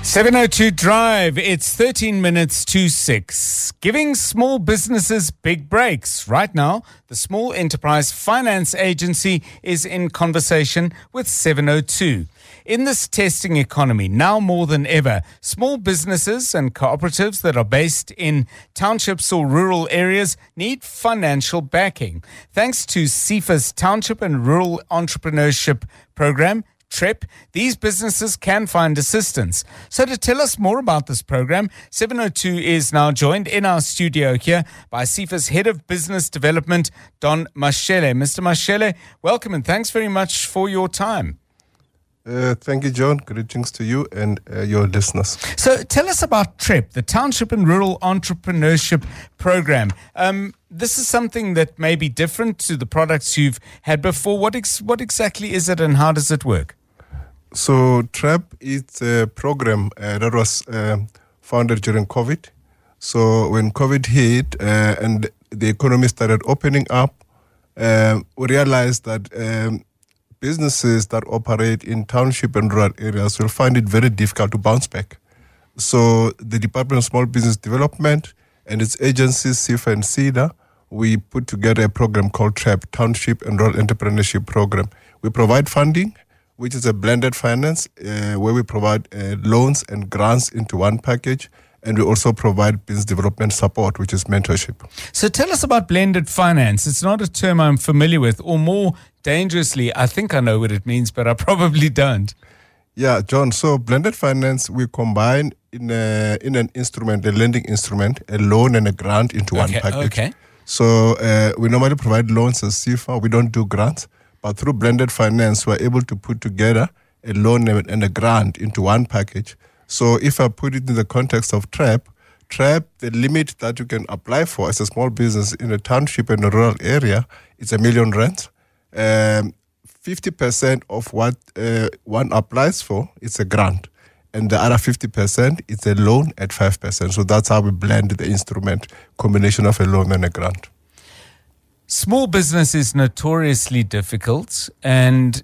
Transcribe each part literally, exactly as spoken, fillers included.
seven oh two Drive, it's thirteen minutes to six. Giving small businesses big breaks. Right now, the Small Enterprise Finance Agency is in conversation with seven oh two. In this testing economy, now more than ever, small businesses and cooperatives that are based in townships or rural areas need financial backing. Thanks to SEFA's Township and Rural Entrepreneurship Program, TREP, these businesses can find assistance. So to tell us more about this program, seven oh two is now joined in our studio here by SEFA's Head of Business Development, Don Mashele. Mister Mashele, welcome and thanks very much for your time. Uh, thank you, John. Greetings to you and uh, your listeners. So tell us about TREP, the Township and Rural Entrepreneurship Program. Um, this is something that may be different to the products you've had before. What ex- what exactly is it and how does it work? So TREP is a program uh, that was uh, founded during COVID. So when COVID hit uh, and the economy started opening up, uh, we realized that um, businesses that operate in township and rural areas will find it very difficult to bounce back. So the Department of Small Business Development and its agencies, SEFA and SEDA, we put together a program called TREP, Township and Rural Entrepreneurship Program. We provide funding, which is a blended finance, uh, where we provide uh, loans and grants into one package, and we also provide business development support, which is mentorship. So tell us about blended finance. It's not a term I'm familiar with, or more dangerously, I think I know what it means, but I probably don't. Yeah, John, so blended finance, we combine in a, in an instrument, a lending instrument, a loan and a grant into Okay, one package. okay. So uh, we normally provide loans as SEFA. We don't do grants, but through blended finance, we're able to put together a loan and a grant into one package. So if I put it in the context of TREP, TREP, the limit that you can apply for as a small business in a township and a rural area, it's a million rand. Um, fifty percent of what uh, one applies for is a grant. And the other fifty percent is a loan at five percent. So that's how we blend the instrument, combination of a loan and a grant. Small business is notoriously difficult, and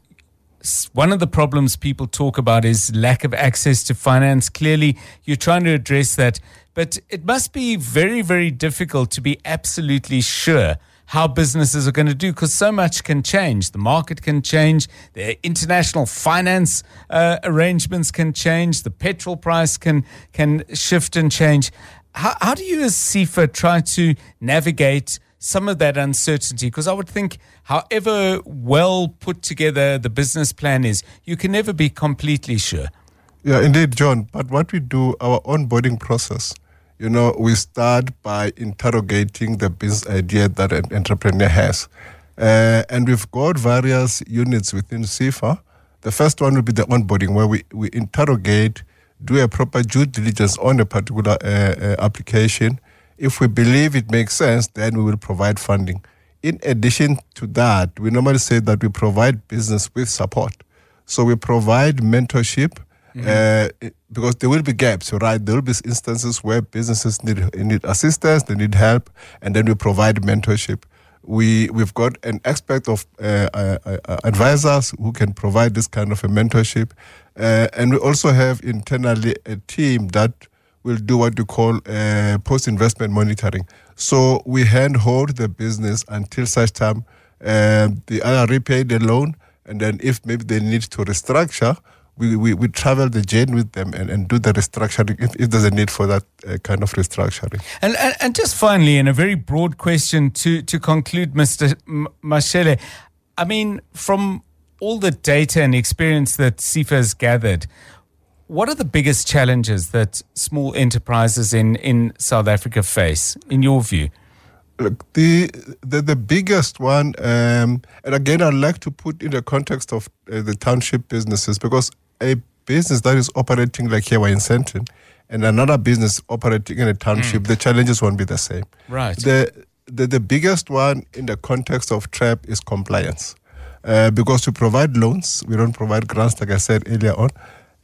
one of the problems people talk about is lack of access to finance. Clearly, you're trying to address that, but it must be very, very difficult to be absolutely sure how businesses are going to do, because so much can change. The market can change, the international finance uh, arrangements can change, the petrol price can can shift and change. How, how do you as SEFA try to navigate some of that uncertainty? Because I would think however well put together the business plan is, you can never be completely sure. Yeah, indeed, John. But what we do, our onboarding process, you know, we start by interrogating the business idea that an entrepreneur has. Uh, and we've got various units within SEFA. The first one will be the onboarding, where we, we interrogate, do a proper due diligence on a particular uh, uh, application. If we believe it makes sense, then we will provide funding. In addition to that, we normally say that we provide business with support. So we provide mentorship, mm-hmm. uh, because there will be gaps, right? There will be instances where businesses need need assistance, they need help, and then we provide mentorship. We, we've got an aspect of uh, uh, uh, advisors who can provide this kind of a mentorship. Uh, and we also have internally a team that will do what you call uh, post-investment monitoring. So we handhold the business until such time uh, they either repay the loan, and then if maybe they need to restructure, we, we, we travel the journey with them and, and do the restructuring if, if there's a need for that uh, kind of restructuring. And, and and just finally, in a very broad question to, to conclude, Mister M- Mashele, I mean, from all the data and experience that SEFA has gathered, what are the biggest challenges that small enterprises in, in South Africa face, in your view? Look, the the, the biggest one, um, and again, I'd like to put in the context of uh, the township businesses, because a business that is operating like here in Sandton and another business operating in a township, mm. the challenges won't be the same. Right. The, the, the biggest one in the context of TREP is compliance. Uh, because to provide loans, we don't provide grants, like I said earlier on.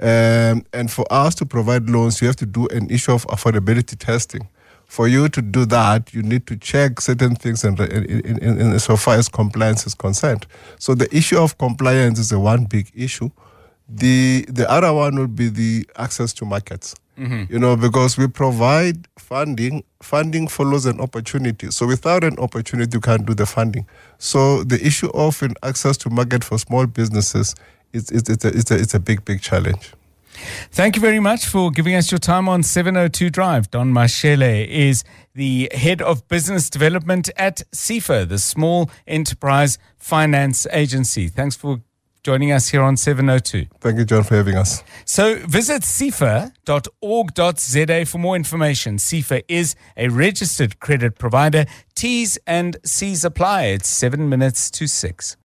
Um, and for us to provide loans, you have to do an issue of affordability testing. For you to do that, you need to check certain things in, in, in, in so far as compliance is concerned. So the issue of compliance is a one big issue. The the other one will be the access to markets. Mm-hmm. You know, because we provide funding. Funding follows an opportunity. So without an opportunity, you can't do the funding. So the issue of an access to market for small businesses, it's, it's, it's, a, it's, a, it's a big, big challenge. Thank you very much for giving us your time on seven oh two Drive. Don Mashele is the Head of Business Development at SEFA, the Small Enterprise Finance Agency. Thanks for joining us here on seven oh two. Thank you, John, for having us. So visit sefa dot org dot za for more information. SEFA is a registered credit provider. T's and C's apply. It's seven minutes to six.